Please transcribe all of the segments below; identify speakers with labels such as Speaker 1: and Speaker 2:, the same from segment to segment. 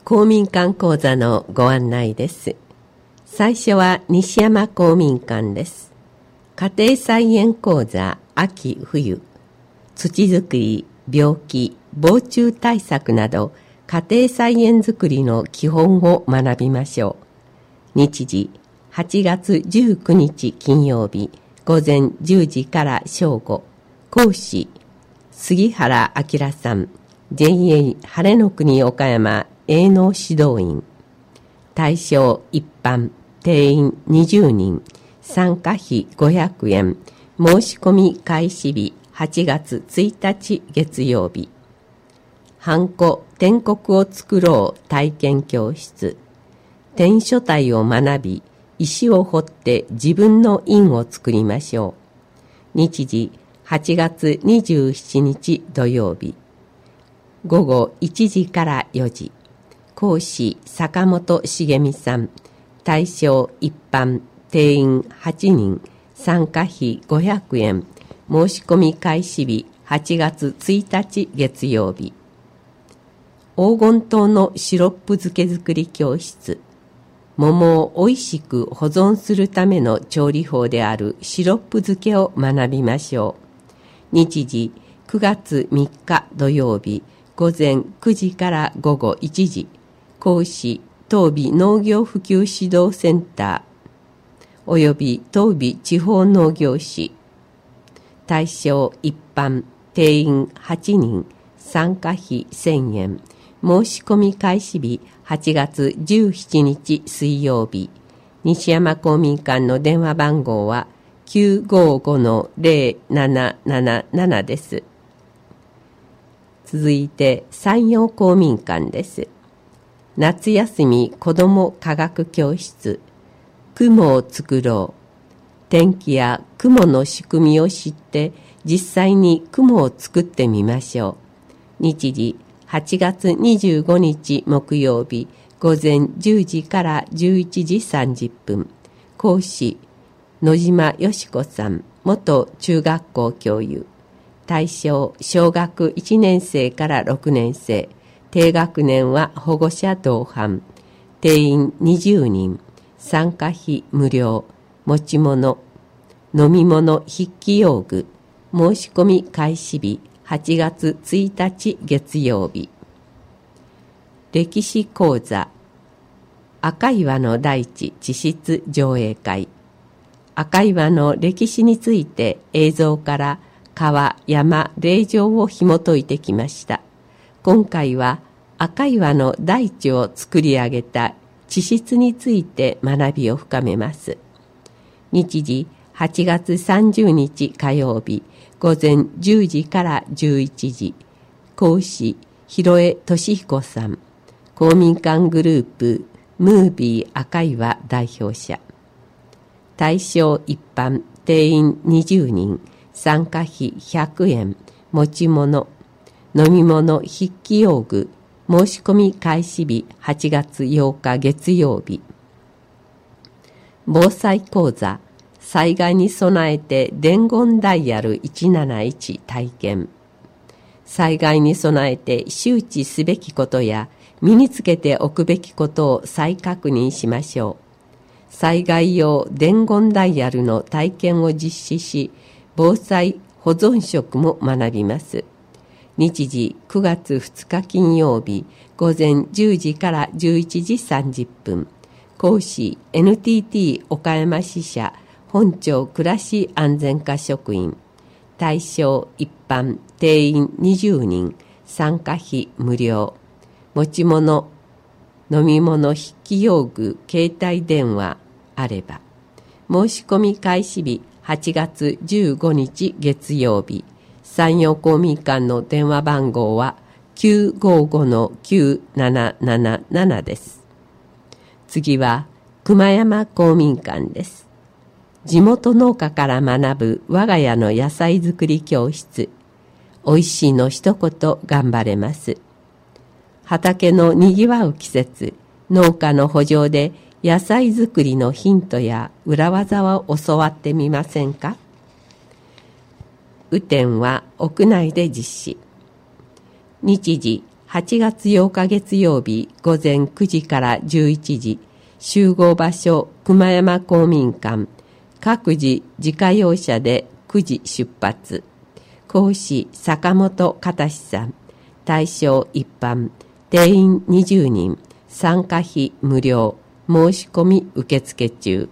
Speaker 1: 公民館講座のご案内です。最初は西山公民館です。家庭菜園講座秋冬、土作り、病気、防虫対策など家庭菜園作りの基本を学びましょう。日時8月19日金曜日午前10時から正午。講師杉原明さん、 JA 晴れの国岡山営農指導員。対象一般、定員20人、参加費500円。申し込み開始日8月1日月曜日。ハンコ篆刻を作ろう体験教室。篆書体を学び、石を彫って自分の印を作りましょう。日時8月27日土曜日。午後1時から4時。講師坂本茂美さん。対象一般、定員8人、参加費500円。申し込み開始日8月1日月曜日。黄金糖のシロップ漬け作り教室。桃をおいしく保存するための調理法であるシロップ漬けを学びましょう。日時9月3日土曜日午前9時から午後1時。講師東美農業普及指導センターおよび東美地方農業士。対象一般、定員8人、参加費1000円。申し込み開始日8月17日水曜日。西山公民館の電話番号は 955-0777 です。続いて山陽公民館です。夏休み子ども科学教室。雲を作ろう。天気や雲の仕組みを知って実際に雲を作ってみましょう。日時8月25日木曜日午前10時から11時30分。講師野島よし子さん、元中学校教諭。対象小学1年生から6年生。低学年は保護者同伴。定員20人。参加費無料。持ち物、飲み物筆記用具。申し込み開始日8月1日月曜日。歴史講座赤岩の大地地質上映会。赤岩の歴史について映像から川、山、霊場を紐解いてきました。今回は赤岩の大地を作り上げた地質について学びを深めます。日時8月30日火曜日午前10時から11時。講師広江俊彦さん、公民館グループムービー赤岩代表者。対象一般、定員20人、参加費100円。持ち物、飲み物筆記用具。申し込み開始日8月8日月曜日。防災講座災害に備えて伝言ダイヤル171体験。災害に備えて周知すべきことや身につけておくべきことを再確認しましょう。災害用伝言ダイヤルの体験を実施し、防災保存食も学びます。日時9月2日金曜日午前10時から11時30分。講師 NTT 岡山支社本庁暮らし安全課職員。対象一般、定員20人、参加費無料。持ち物、飲み物筆記用具、携帯電話あれば。申し込み開始日8月15日月曜日。山陽公民館の電話番号は 955-9777 です。次は熊山公民館です。地元農家から学ぶ我が家の野菜作り教室。おいしいの一言頑張れます。畑のにぎわう季節、農家の圃場で野菜作りのヒントや裏技を教わってみませんか？雨天は屋内で実施。日時 8月8日月曜日午前9時から11時、集合場所熊山公民館、各自自家用車で9時出発。講師坂本忠さん。対象一般、定員20人、参加費無料、申し込み受付中。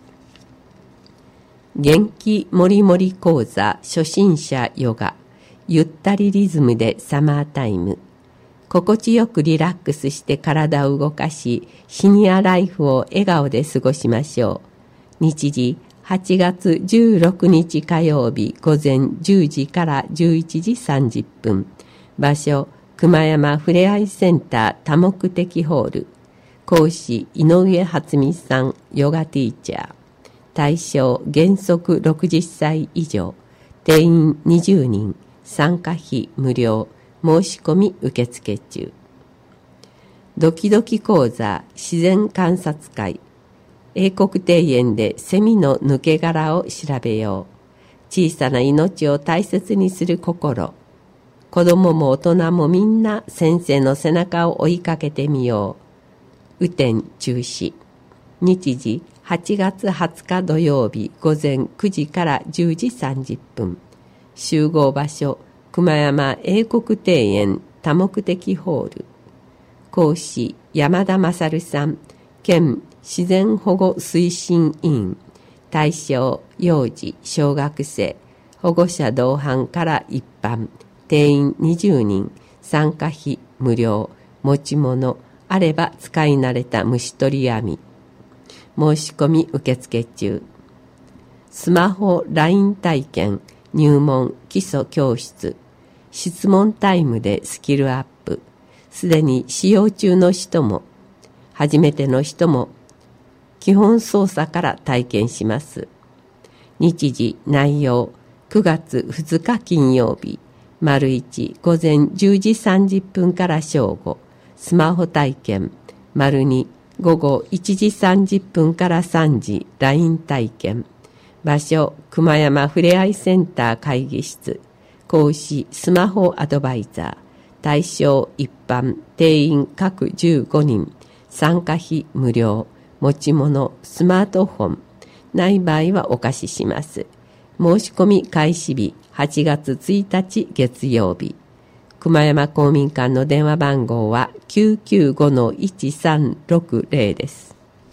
Speaker 1: 元気もりもり講座初心者ヨガ、ゆったりリズムでサマータイム。心地よくリラックスして体を動かし、シニアライフを笑顔で過ごしましょう。日時8月16日火曜日午前10時から11時30分。場所熊山ふれあいセンター多目的ホール。講師井上初美さん、ヨガティーチャー。対象原則60歳以上。定員20人。参加費無料。申し込み受付中。ドキドキ講座自然観察会。英国庭園でセミの抜け殻を調べよう。小さな命を大切にする心。子供も大人もみんな先生の背中を追いかけてみよう。雨天中止。日時8月20日土曜日午前9時から10時30分。集合場所熊山英国庭園多目的ホール。講師山田勝さん、県自然保護推進委員。対象幼児小学生、保護者同伴から一般。定員20人、参加費無料、持ち物あれば使い慣れた虫取り網。申し込み受付中。スマホ LINE 体験、入門基礎教室。質問タイムでスキルアップ。すでに使用中の人も、初めての人も、基本操作から体験します。日時内容9月2日金曜日。丸1午前10時30分から正午、スマホ体験。丸2午後1時30分から3時、LINE 体験。場所熊山ふれあいセンター会議室。講師スマホアドバイザー。対象一般。定員各15人。参加費無料。持ち物スマートフォン。ない場合はお貸しします。申し込み開始日8月1日月曜日。熊山公民館の電話番号は 995-1360 です。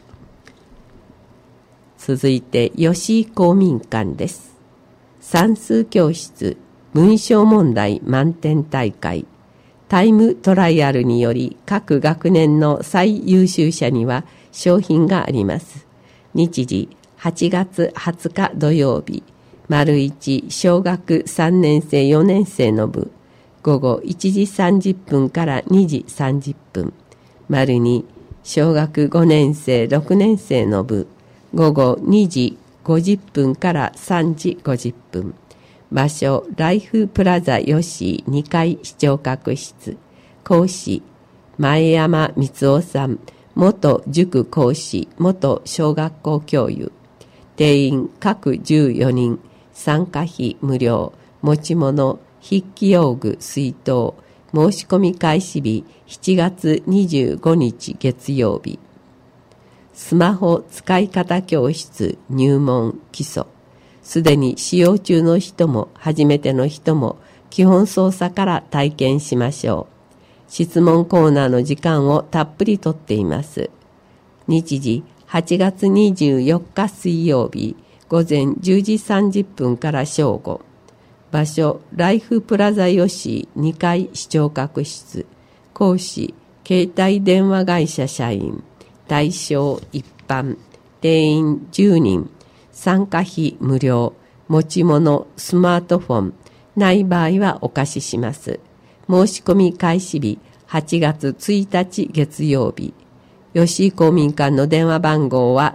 Speaker 1: 続いて吉井公民館です。算数教室文章問題満点大会。タイムトライアルにより各学年の最優秀者には賞品があります。日時8月20日土曜日。丸1小学3年生4年生の部。午後1時30分から2時30分。丸2小学5年生6年生の部。午後2時50分から3時50分。場所ライフプラザ吉井2階視聴覚室。講師前山光夫さん、元塾講師、元小学校教諭。定員各14人。参加費無料。持ち物筆記用具水筒。申し込み開始日7月25日月曜日。スマホ使い方教室入門基礎。すでに使用中の人も初めての人も基本操作から体験しましょう。質問コーナーの時間をたっぷりとっています。日時8月24日水曜日午前10時30分から正午。場所ライフプラザ吉井2階視聴覚室。講師携帯電話会社社員。対象一般。定員10人。参加費無料。持ち物スマートフォン。ない場合はお貸しします。申し込み開始日8月1日月曜日。吉井公民館の電話番号は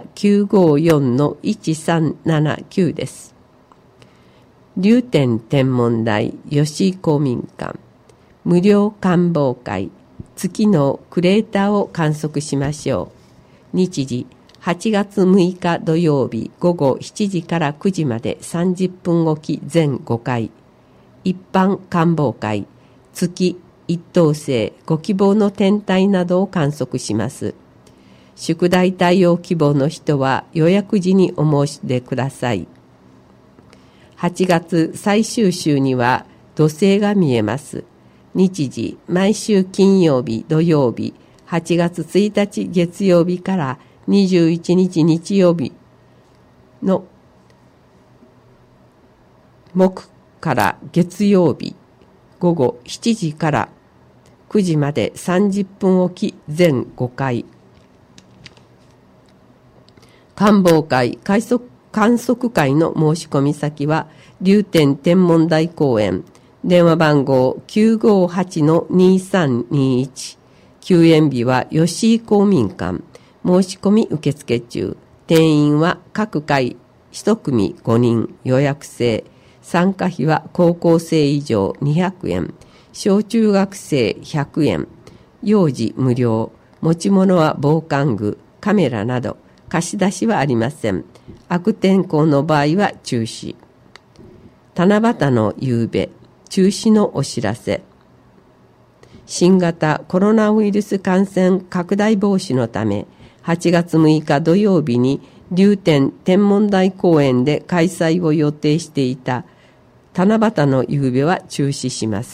Speaker 1: 954-1379 です。流天天文台吉井公民館。無料観望会。月のクレーターを観測しましょう。日時8月6日土曜日午後7時から9時まで30分おき全5回。一般観望会。月一等星、ご希望の天体などを観測します。宿題対応希望の人は予約時にお申し出ください。8月最終週には土星が見えます。日時、毎週金曜日、土曜日、8月1日月曜日から21日日曜日の木から月曜日午後7時から9時まで30分おき全5回。観望会、観測会の申し込み先は、龍天天文台公園、電話番号 958-2321、休園日は吉井公民館、申し込み受付中、定員は各回1組5人、予約制、参加費は高校生以上200円、小中学生100円、幼児無料、持ち物は防寒具、カメラなど、貸し出しはありません。悪天候の場合は中止。七夕の夕べ、中止のお知らせ。新型コロナウイルス感染拡大防止のため、8月6日土曜日に龍天天文台公園で開催を予定していた七夕の夕べは中止します。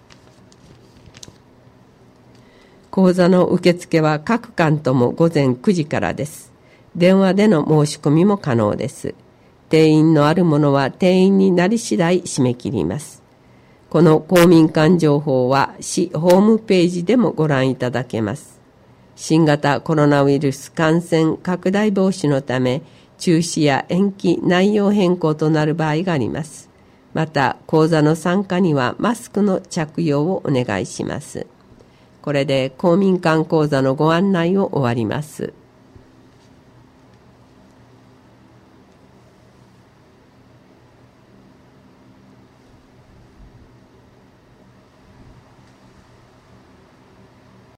Speaker 1: 講座の受付は各館とも午前9時からです。電話での申し込みも可能です。定員のあるものは定員になり次第締め切ります。この公民館情報は市ホームページでもご覧いただけます。新型コロナウイルス感染拡大防止のため、中止や延期、内容変更となる場合があります。また、講座の参加にはマスクの着用をお願いします。これで公民館講座のご案内を終わります。